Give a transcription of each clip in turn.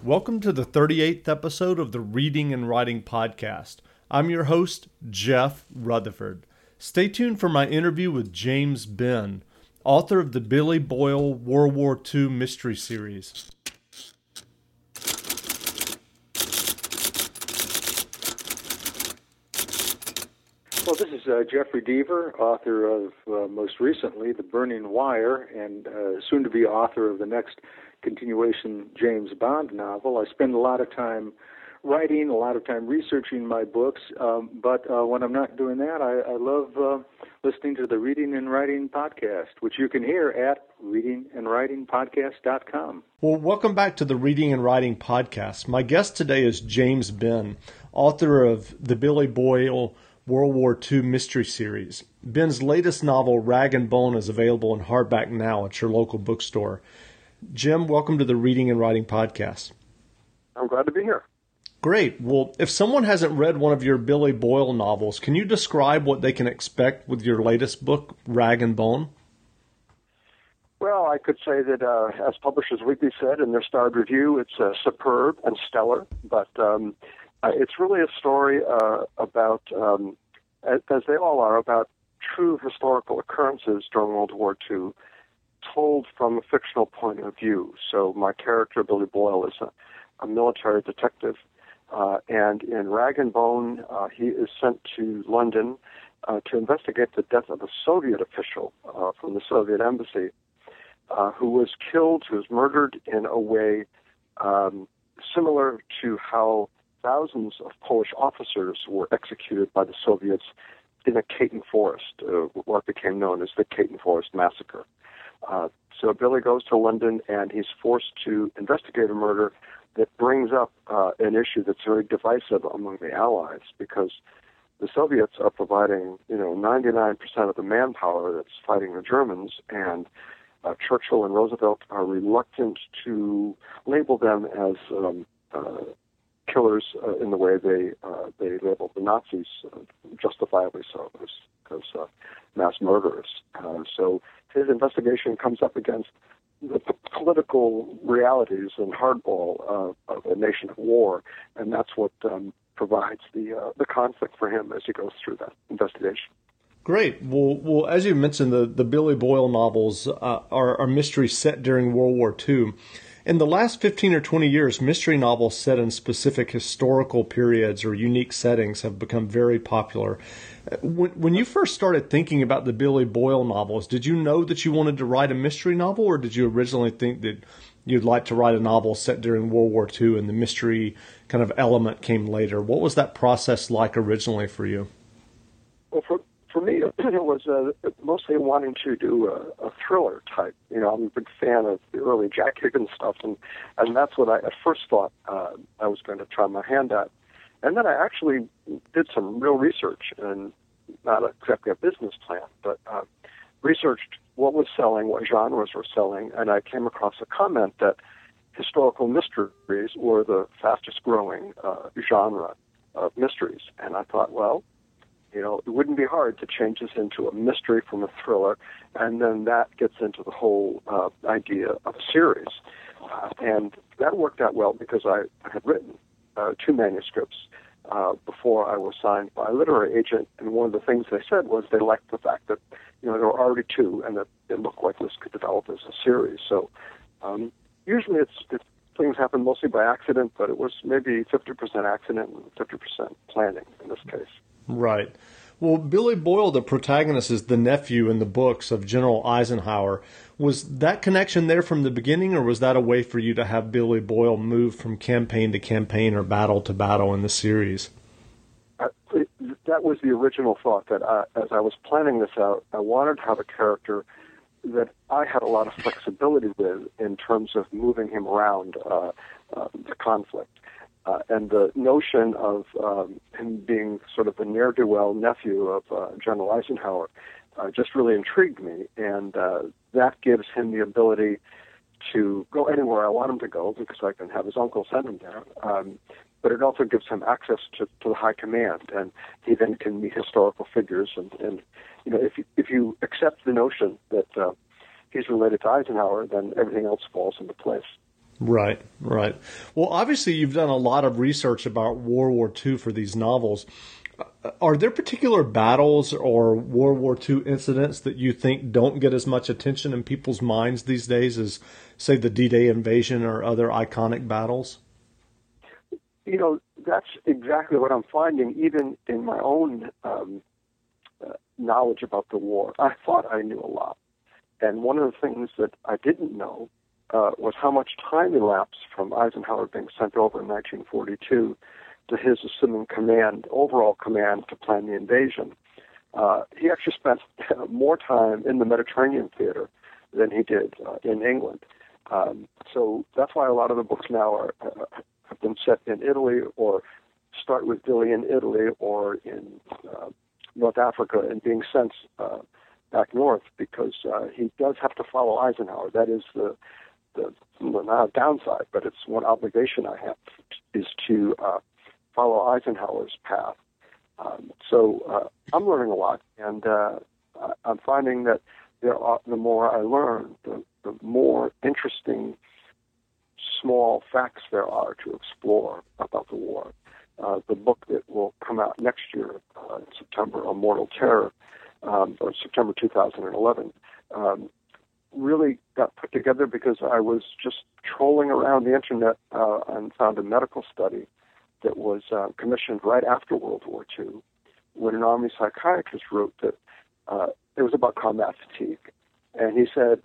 Welcome to the 38th episode of the Reading and Writing Podcast. I'm your host, Jeff Rutherford. Stay tuned for my interview with James Benn, author of the Billy Boyle World War II mystery series. Well, this is Jeffrey Deaver, author of, most recently, The Burning Wire, and soon to be author of the next continuation James Bond novel. I spend a lot of time writing, a lot of time researching my books, but when I'm not doing that, I love listening to the Reading and Writing Podcast, which you can hear at readingandwritingpodcast.com. Well, welcome back to the Reading and Writing Podcast. My guest today is James Benn, author of the Billy Boyle World War II mystery series. Benn's latest novel, Rag and Bone, is available in hardback now at your local bookstore. Jim, welcome to the Reading and Writing Podcast. I'm glad to be here. Great. Well, if someone hasn't read one of your Billy Boyle novels, can you describe what they can expect with your latest book, Rag and Bone? Well, I could say that, as Publishers Weekly said in their starred review, it's superb and stellar, but it's really a story about, as they all are, about true historical occurrences during World War II, told from a fictional point of view. So my character, Billy Boyle, is a military detective, and in Rag and Bone, he is sent to London to investigate the death of a Soviet official from the Soviet embassy, who was killed, who was murdered in a way similar to how thousands of Polish officers were executed by the Soviets in a Katyn forest, what became known as the Katyn Forest Massacre. So Billy goes to London, and he's forced to investigate a murder that brings up an issue that's very divisive among the Allies, because the Soviets are providing, 99% of the manpower that's fighting the Germans, and Churchill and Roosevelt are reluctant to label them as killers in the way they labeled the Nazis, justifiably so, as mass murderers. So his investigation comes up against the political realities and hardball of a nation at war, and that's what provides the conflict for him as he goes through that investigation. Great. Well, as you mentioned, the Billy Boyle novels are mysteries set during World War II. In the last 15 or 20 years, mystery novels set in specific historical periods or unique settings have become very popular. When you first started thinking about the Billy Boyle novels, did you know that you wanted to write a mystery novel, or did you originally think that you'd like to write a novel set during World War II and the mystery kind of element came later? What was that process like originally for you? Well, for me, it was mostly wanting to do a thriller type. I'm a big fan of the early Jack Higgins stuff, and that's what I at first thought I was going to try my hand at. And then I actually did some real research, and not exactly a business plan, but researched what was selling, what genres were selling, and I came across a comment that historical mysteries were the fastest growing genre of mysteries. And I thought, well, it wouldn't be hard to change this into a mystery from a thriller, and then that gets into the whole idea of a series. And that worked out well because I had written 2 manuscripts before I was signed by a literary agent, and one of the things they said was they liked the fact that there were already 2, and that it looked like this could develop as a series. So usually things happen mostly by accident, but it was maybe 50% accident and 50% planning in this case. Right. Well, Billy Boyle, the protagonist, is the nephew in the books of General Eisenhower. Was that connection there from the beginning, or was that a way for you to have Billy Boyle move from campaign to campaign or battle to battle in the series? That was the original thought, that as I was planning this out, I wanted to have a character that I had a lot of flexibility with in terms of moving him around the conflict. And the notion of him being sort of the ne'er-do-well nephew of General Eisenhower just really intrigued me, and that gives him the ability to go anywhere I want him to go, because I can have his uncle send him there. But it also gives him access to the high command, and he then can meet historical figures. And if you accept the notion that he's related to Eisenhower, then everything else falls into place. Right, right. Well, obviously, you've done a lot of research about World War II for these novels. Are there particular battles or World War II incidents that you think don't get as much attention in people's minds these days as, say, the D-Day invasion or other iconic battles? That's exactly what I'm finding, even in my own knowledge about the war. I thought I knew a lot. And one of the things that I didn't know was how much time elapsed from Eisenhower being sent over in 1942 to his assuming overall command to plan the invasion. He actually spent more time in the Mediterranean theater than he did in England. So that's why a lot of the books now have been set in Italy, or start with Billy in Italy or in North Africa and being sent back north, because he does have to follow Eisenhower. That is the not a downside, but it's one obligation I have, is to follow Eisenhower's path. So I'm learning a lot, and I'm finding that the more I learn, the more interesting small facts there are to explore about the war. The book that will come out next year in September, A Mortal Terror, or September 2011, really got put together because I was just trolling around the internet and found a medical study that was commissioned right after World War II, when an Army psychiatrist wrote that it was about combat fatigue. And he said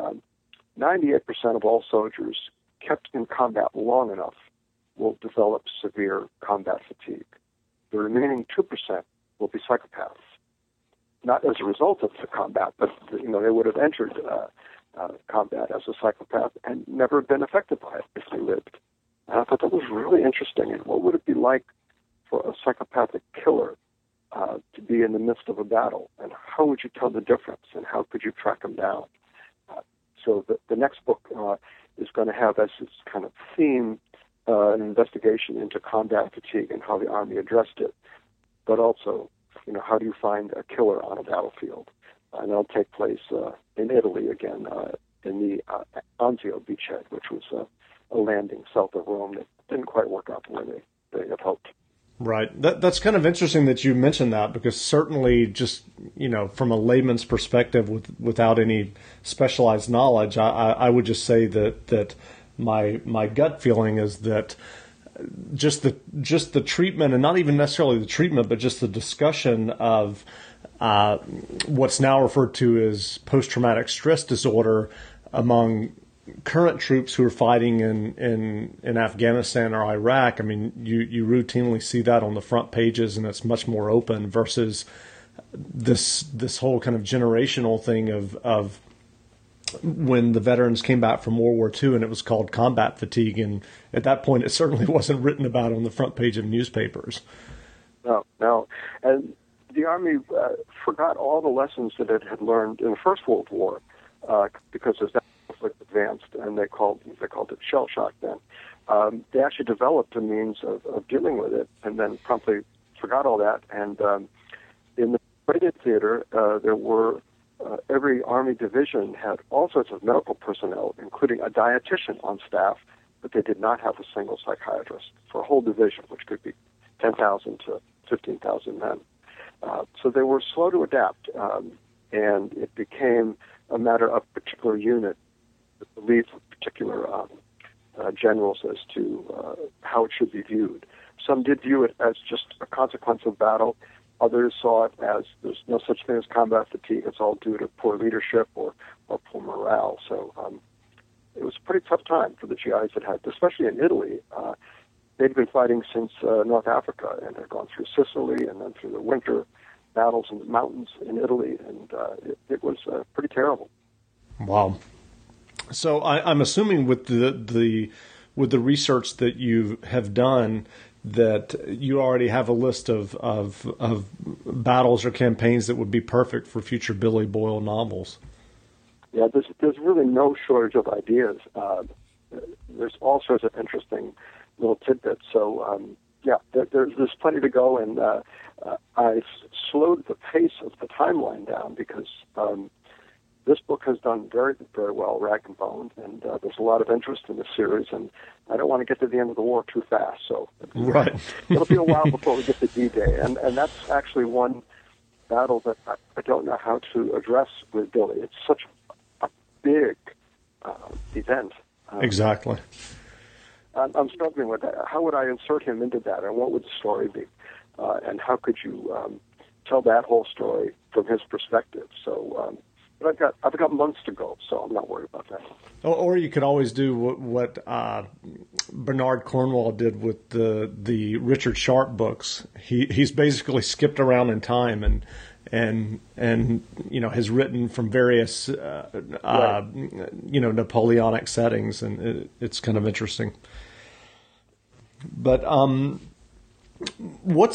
98% of all soldiers kept in combat long enough will develop severe combat fatigue. The remaining 2% will be psychopaths. Not as a result of the combat, but they would have entered combat as a psychopath and never been affected by it if they lived. And I thought that was really interesting. And what would it be like for a psychopathic killer to be in the midst of a battle? And how would you tell the difference? And how could you track them down? So the next book is going to have as its kind of theme an investigation into combat fatigue and how the Army addressed it, but also, how do you find a killer on a battlefield? And that'll take place in Italy again, in the Anzio beachhead, which was a landing south of Rome that didn't quite work out the way they had hoped. Right. That's kind of interesting that you mentioned that, because certainly just, from a layman's perspective without any specialized knowledge, I would just say that my gut feeling is that just the treatment, and not even necessarily the treatment, but just the discussion of what's now referred to as post-traumatic stress disorder among current troops who are fighting in Afghanistan or Iraq. I mean, you routinely see that on the front pages, and it's much more open versus this whole kind of generational thing of when the veterans came back from World War II, and it was called combat fatigue. And at that point, it certainly wasn't written about on the front page of newspapers. No. And the Army forgot all the lessons that it had learned in the First World War, because as that conflict advanced, and they called it shell shock then, they actually developed a means of dealing with it, and then promptly forgot all that. And in the British theater, there were every Army division had all sorts of medical personnel, including a dietitian on staff, but they did not have a single psychiatrist for a whole division, which could be 10,000 to 15,000 men. So they were slow to adapt, and it became a matter of particular unit, the belief of particular generals as to how it should be viewed. Some did view it as just a consequence of battle. Others saw it as there's no such thing as combat fatigue. It's all due to poor leadership or poor morale. So it was a pretty tough time for the GIs that had, especially in Italy. They'd been fighting since North Africa and had gone through Sicily and then through the winter battles in the mountains in Italy, and it was pretty terrible. Wow. So I'm assuming with the research that you have done, that you already have a list of battles or campaigns that would be perfect for future Billy Boyle novels. Yeah, there's really no shortage of ideas. There's all sorts of interesting little tidbits. So there's plenty to go, and I slowed the pace of the timeline down because this book has done very, very well, Rag and Bone, and there's a lot of interest in the series, and I don't want to get to the end of the war too fast, so right. It'll be a while before we get to D-Day, and that's actually one battle that I don't know how to address with Billy. It's such a big event. Exactly. I'm struggling with that. How would I insert him into that, and what would the story be? And how could you tell that whole story from his perspective? So, but I've got months to go, so I'm not worried about that. Or you could always do what Bernard Cornwell did with the Richard Sharp books. He's basically skipped around in time and has written from various Napoleonic settings, and it's kind of interesting. But what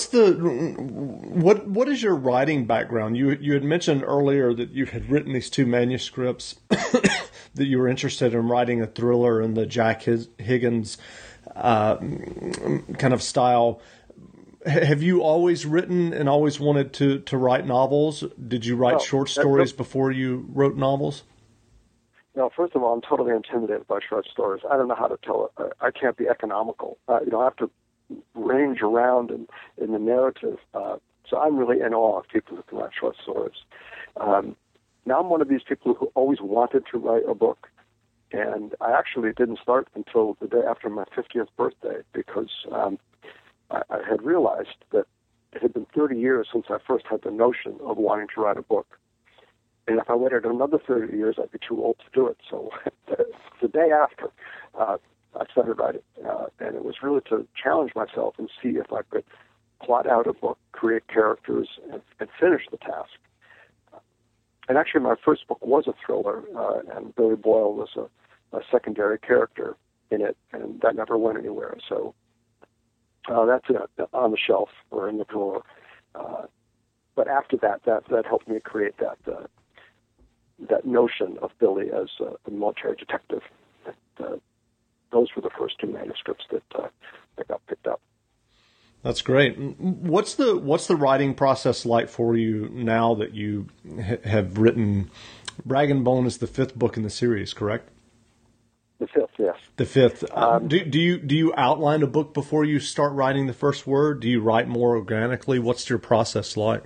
is your writing background? You had mentioned earlier that you had written these 2 manuscripts, that you were interested in writing a thriller in the Jack Higgins kind of style. Have you always written and always wanted to write novels? Did you write short stories before you wrote novels? No, first of all, I'm totally intimidated by short stories. I don't know how to tell it. I can't be economical. I have to range around in the narrative. So I'm really in awe of people who can write short stories. Now I'm one of these people who always wanted to write a book, and I actually didn't start until the day after my 50th birthday because I had realized that it had been 30 years since I first had the notion of wanting to write a book. And if I waited another 30 years, I'd be too old to do it. So the day after, I started writing. And it was really to challenge myself and see if I could plot out a book, create characters, and finish the task. And actually, my first book was a thriller, and Billy Boyle was a secondary character in it, and that never went anywhere. So that's on the shelf or in the drawer. But after that helped me create that notion of Billy as a military detective. Those were the first 2 manuscripts that got picked up. That's great. What's the writing process like for you now that you have written? Rag and Bone is the 5th book in the series, correct? The 5th, yes. The 5th. Do you outline a book before you start writing the first word? Do you write more organically? What's your process like?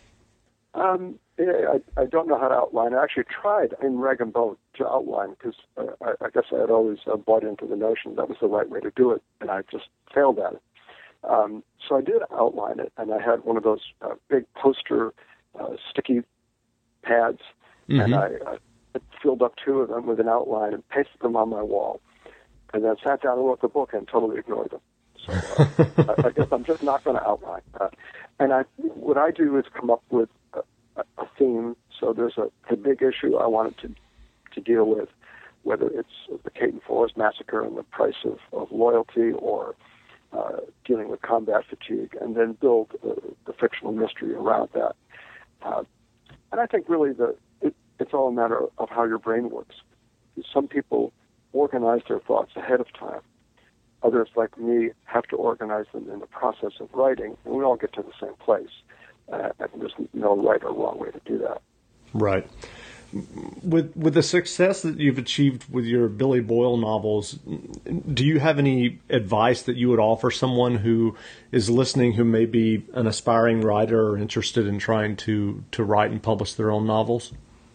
I don't know how to outline. I actually tried in Rag and Bone to outline because I guess I had always bought into the notion that was the right way to do it, and I just failed at it. So I did outline it, and I had one of those big poster sticky pads, and I filled up 2 of them with an outline and pasted them on my wall, and then sat down and wrote the book and totally ignored them. So I guess I'm just not going to outline. And what I do is come up with a theme. So there's a big issue I wanted to deal with, whether it's the Caton Forest massacre and the price of loyalty, or dealing with combat fatigue, and then build the fictional mystery around that. And I think really it's all a matter of how your brain works. Some people organize their thoughts ahead of time. Others, like me, have to organize them in the process of writing, and we all get to the same place. And there's no right or wrong way to do that. Right. With the success that you've achieved with your Billy Boyle novels, do you have any advice that you would offer someone who is listening who may be an aspiring writer or interested in trying to write and publish their own novels?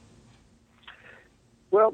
Well,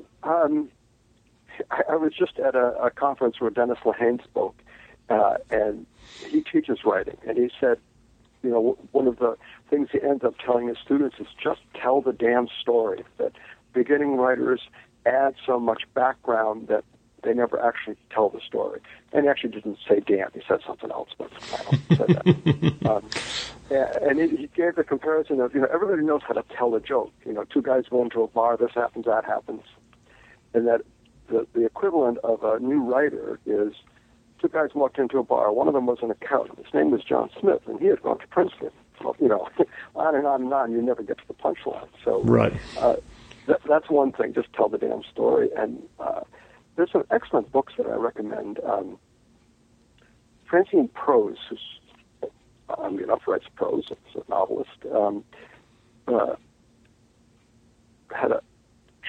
I was just at a conference where Dennis Lehane spoke, and he teaches writing, and he said, one of the things he ends up telling his students is just tell the damn story, that beginning writers add so much background that they never actually tell the story. And he actually didn't say damn, he said something else, but I don't said that. And he gave the comparison of, everybody knows how to tell a joke. 2 guys go into a bar, this happens, that happens. And that the equivalent of a new writer is 2 guys walked into a bar. One of them was an accountant. His name was John Smith, and he had gone to Princeton. So, on and on and on, you never get to the punchline. So right. That's one thing, just tell the damn story. And there's some excellent books that I recommend. Francine Prose, who's, writes prose, is a novelist, had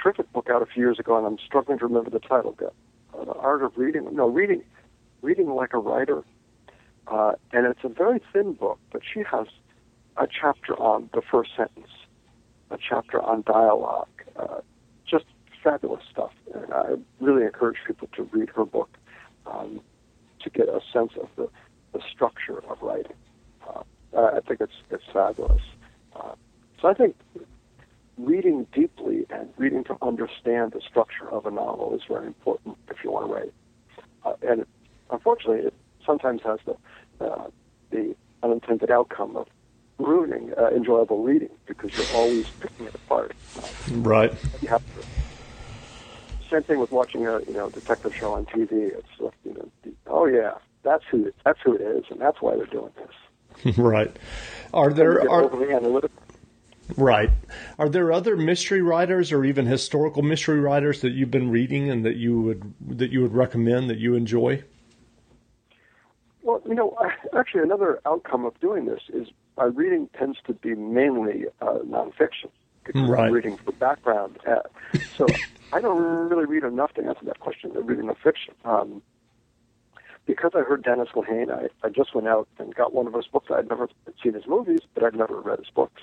terrific book out a few years ago, and I'm struggling to remember the title. The Art of Reading. No, Reading Like a Writer. And it's a very thin book, but she has a chapter on the first sentence, a chapter on dialogue, just fabulous stuff. And I really encourage people to read her book to get a sense of the structure of writing. I think it's fabulous. So I think reading deeply and reading to understand the structure of a novel is very important if you want to write. And unfortunately, it sometimes has the unintended outcome of ruining enjoyable reading because you're always picking it apart. Right. You have to. Same thing with watching a detective show on TV. It's like, oh yeah, that's who it is, and that's why they're doing this. Right. Are overly analytical. Right. Are there other mystery writers or even historical mystery writers that you've been reading and that you would recommend, that you enjoy? Well, actually, another outcome of doing this is my reading tends to be mainly nonfiction. Right. I'm reading for background. So I don't really read enough to answer that question of reading the fiction. Because I heard Dennis Lehane, I just went out and got one of his books. I'd never seen his movies, but I'd never read his books.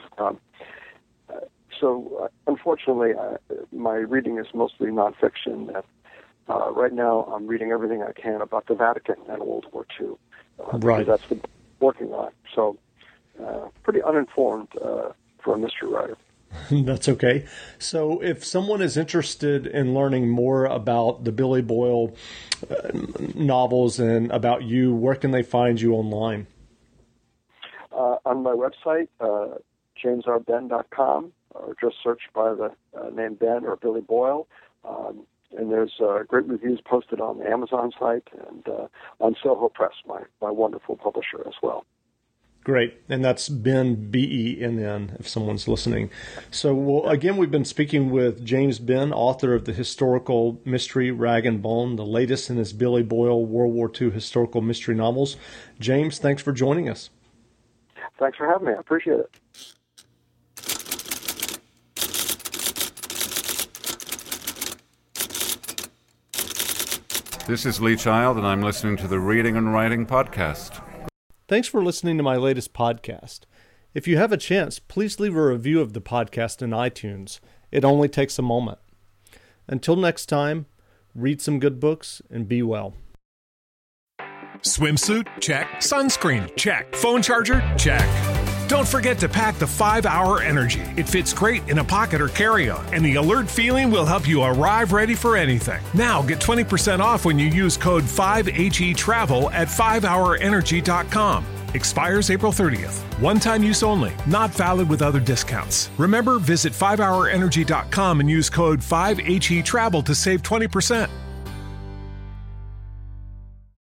So unfortunately, my reading is mostly nonfiction. Right now, I'm reading everything I can about the Vatican and World War II. Right. That's what I'm working on. So pretty uninformed for a mystery writer. That's okay. So if someone is interested in learning more about the Billy Boyle novels and about you, where can they find you online? On my website, jamesrben.com, or just search by the name Ben or Billy Boyle. And there's great reviews posted on the Amazon site and on Soho Press, my wonderful publisher as well. Great. And that's Ben, B-E-N-N, if someone's listening. So, again, we've been speaking with James Benn, author of the historical mystery Rag and Bone, the latest in his Billy Boyle World War II historical mystery novels. James, thanks for joining us. Thanks for having me. I appreciate it. This is Lee Child, and I'm listening to the Reading and Writing Podcast. Thanks for listening to my latest podcast. If you have a chance, please leave a review of the podcast in iTunes. It only takes a moment. Until next time, read some good books and be well. Swimsuit? Check. Sunscreen? Check. Phone charger? Check. Don't forget to pack the 5-Hour Energy. It fits great in a pocket or carry-on, and the alert feeling will help you arrive ready for anything. Now get 20% off when you use code 5HETRAVEL at 5hourenergy.com. Expires April 30th. One-time use only. Not valid with other discounts. Remember, visit 5hourenergy.com and use code 5HETRAVEL to save 20%.